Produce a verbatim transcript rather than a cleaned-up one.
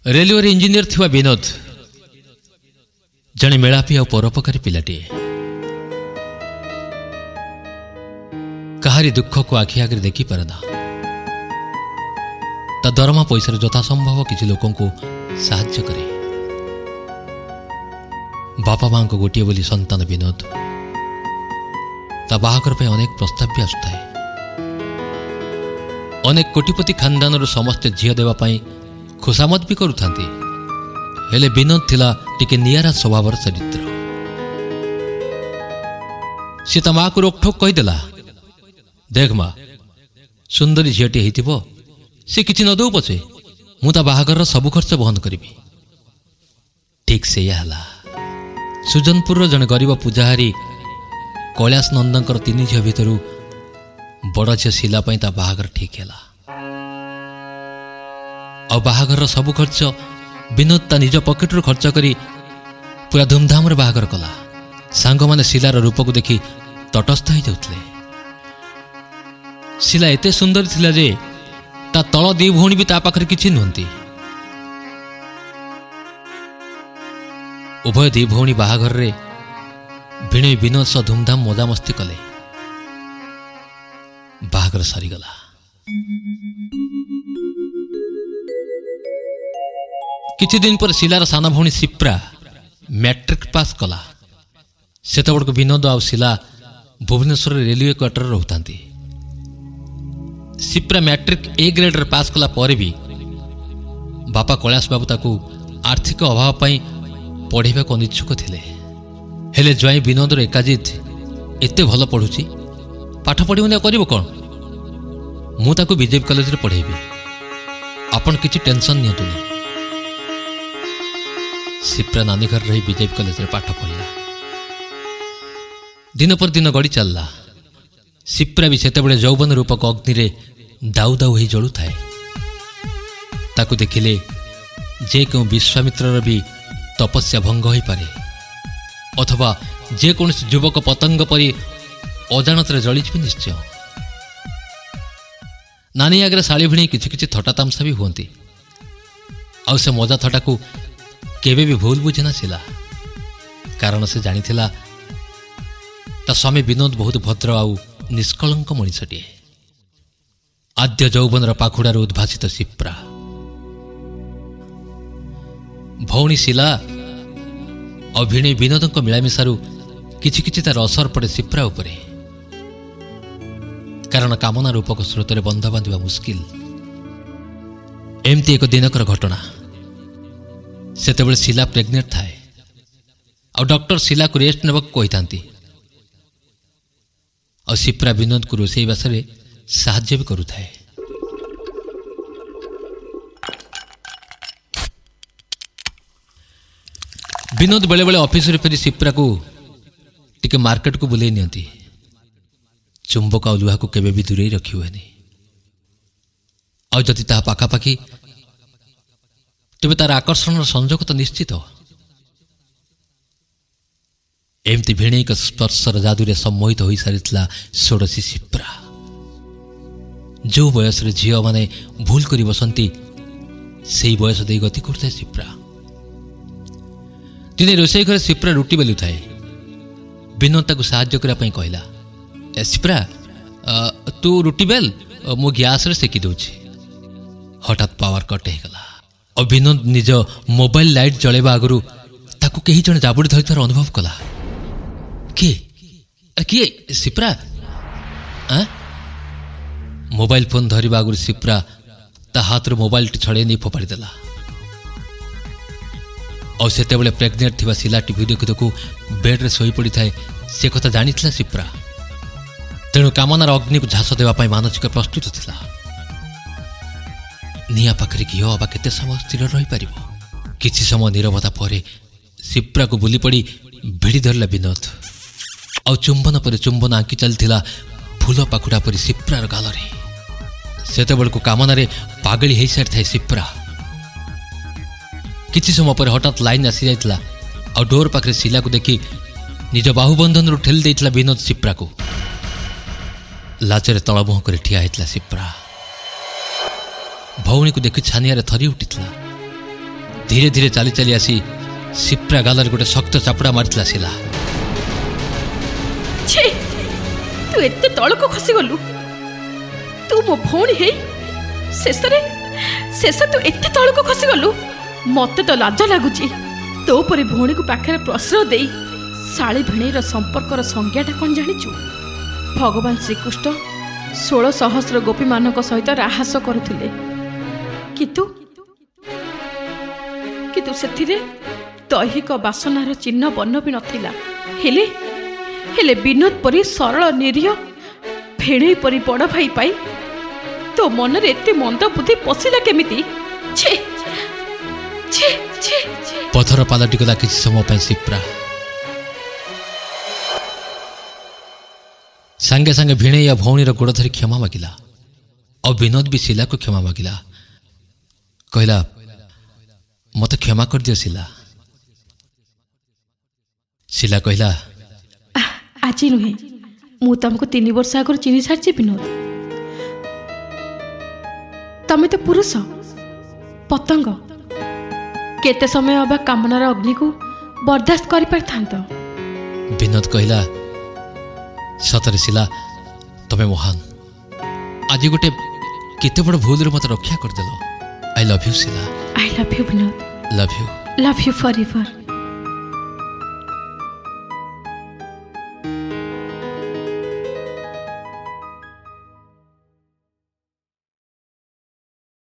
Railway engineer थिवा Vinod जने मेलापी आ परोपकारी पिलाटी कहारी दुख को आखि आगे देखी पारेना ता दरमा पैसा यथासंभव किसी लोक साहाय्य करे। बापा मां को गोटे बोली संतान विनोद ता बाहागर पे अनेक प्रस्ताव भी आसुए। अनेक कोटिपति खानदान समस्ते झील देवाई खुशामत भी करुथांती हेले विनोद थिला टिके नियारा स्वभावर चरित्र। सी ता माँ को रोकठोक कहीदेला देख माँ सुंदरी झीटी हो सी किसी न दौ पछे मु ता बाहागर सबु खर्च बहन करी। ठीक से सुजनपुर जन गरीब पूजाहारी कैलाश नंदकर तीन झील भितर बड़ झी शिलापाई ता बाहागर ठीक है। आ बाहागर सबु खर्च विनोद ता निज पकेट रू खर्च करी पूरा धूमधाम रे बाहागर कला। सांग माने शिलार रूप को देखी तटस्थ हो जाउतले। शिला एते सुंदर थिला जे ता तल दी भौणी भी ता पाखरे किछि नहंती। उभय दी भौणी बाहागर रे भिणे विनोद सह धूमधाम मजामस्ती कले। बाहागर सरीगला। किछि दिन पर शिलार साना भौणी सिप्रा मैट्रिक पास कला। सेतबड़क विनोद आ शिला भुवनेश्वर रेलवे क्वार्टर रोहतांती। सिप्रा मैट्रिक ए ग्रेड रे पास कला पर भी बापा कैलाश बाबू ताकू आर्थिक अभाव पाई पढ़ेबा को अनिच्छुक थिले। हेले ज्वाई विनोदर एकाजित एते भल पढ़ुची पाठ पढ़िबने करिवो कोन मु ताकू बीजेपी कॉलेज रे पढ़ेबी आपण किछि टेंशन नियतुनी। सिप्रा नानी घर रही बीजेपी कॉलेज रे पाठ पढ़ला। दिन पर दिन गड़ी चलला। सिप्रा भी सेतेबेले यौवन रूपक अग्नि रे दाउ दाउ होई जळु थाए। ताकू देखिले जे क्यों विश्वामित्र भी तपस्या भंग हो पारे अथवा जे कौन युवक पतंग परी अजाणत जली निश्चय। नानी आगे शाली भिणी किछि किछि थटा तामसा भी हुंती। आ से मजा थटा को केबे भी भूल बुझे नासिला कारण से जानी थिला ता स्वामी विनोद बहुत भद्र आउ निष्कलंक मनीषटीए। आद्य यौवन पाखुड़ार उद्भासित सिप्रा भौणी शिला और भिणे विनोद मिलामिशारू किछि किछि तार असर पड़े सिप्रा उपरे कारण कामना रूपक स्रोत में बंध बांधा मुस्किल। एमती एक दिनकर घटना सेतेबेले शिला प्रेग्नेंट थाए और डॉक्टर शिला को रेस्ट नेबाक कही और सिप्रा विनोद को रोसई बासरे साहाय्य भी करुथाए। विनोद बेले बेले ऑफिस रे फेरी सिप्रा को टिके मार्केट को बुले नियंती। चुंबक और लुहा को केबे भी दूरे रखी हुए नहीं और जदि ता पाखापाखि तेबे तार आकर्षण संजोग तो निश्चित। एमती भिणेक स्पर्शर जादुरे सम्मोहित हो सारी षोड़शी सिप्रा। जो बयस रे झील माने भूल करी बसंती से बयस दे गति करता सिप्रा। दिने रोसई घर सिप्रा रुटी बेलु थाए। विनोद ताकू साहाय्य करने कहला सिप्रा तू रुटी बेल मो गैस रे सेकी दउछि। हठात पावर कट हो गला और विनोद निज मोबाइल लाइट जलेबा आगु ताकू कहीं जने जाबुड़ी धरितार अनुभव कला। किए किए सिप्रा आ? मोबाइल फोन धरिबा आगु सिप्रा ता हाथ रे मोबाइल टी छड़े नहीं फोपाड़ी देला और सेतेबेले प्रेग्नेंट थिबा शिला टीवी देखु देखु बेड रे सोई पड़ी थाए से कथा जानी थिला सिप्रा। तेणु कामनार अग्नि को झास देवा पाई मानसिक प्रस्तुत थिला। निया पाखरे घी आबा केते समय स्थिर रही पारिबो। किछि समय नीरवता परे सिप्रा को बुली पड़ी भिड़ी धरला विनोद और चुंबन पर चुंबन आंकी चलथिला फूल पाखुड़ा परी सिप्रार गालरे। सेतेबेलको कामना रे पागली हो सारी थाए सिप्रा। किछि समय पर हठात लाइन आसी जाइतला और डोर पाखरे शिला को देखी निज बाहुबंधन रु ठेली देइतला विनोद सिप्रा को। लाजरे तलमुह कर ठिया होइतला सिप्रा। भौणी को देखि छानिया रे थरी उठितला। धीरे धीरे चली चली आसी सिप्रा गालर गोटे शक्त चापुड़ा मारिथिला शिला। छे तू एते तळको खसी गलु तू मो भौणी हे शेष रे शेष तू एते तळको खसी गलु मते तो लाज लागुची तो परी भौणी को पाखरे प्रश्रय देई साली भिणेर संपर्कर संज्ञाटा कौन जानिचु। भगवान श्रीकृष्ण षोल सहस्र गोपी मानक सहित राहास करुथिले किंतु किंतु सेथिरे दैहिक बासनार चिन्ह बन्न भी नथिला। हेले हेले विनोद परी सरल निरीह भेणे परी बड़ भाई पाई तो मन रे एते मंद बुद्धि पशिला केमिति। छे छे छे पथर पालटी गला किसी समय पाई सिप्रा सांगे सांगे भिणे या भौणी गोड़ धरी क्षमा मागिला और विनोद भी शिला को क्षमा मागिला। कहला मत क्षमा कर दियो शिला। शिला कहला आज नुहे मु तुमको तीन वर्ष आगर चिन्ह सारी विनोद तमें तो पुरुष पतंग केते समय अबा कामनार अग्नि को बर्दाश्त कर पारथांत। विनोद कहला सतरे शिला तमें महान आज गोटे केते बड़ भूल मत रक्षा करदेल। आई love you Shila. I love you Vinod. Love you love you forever.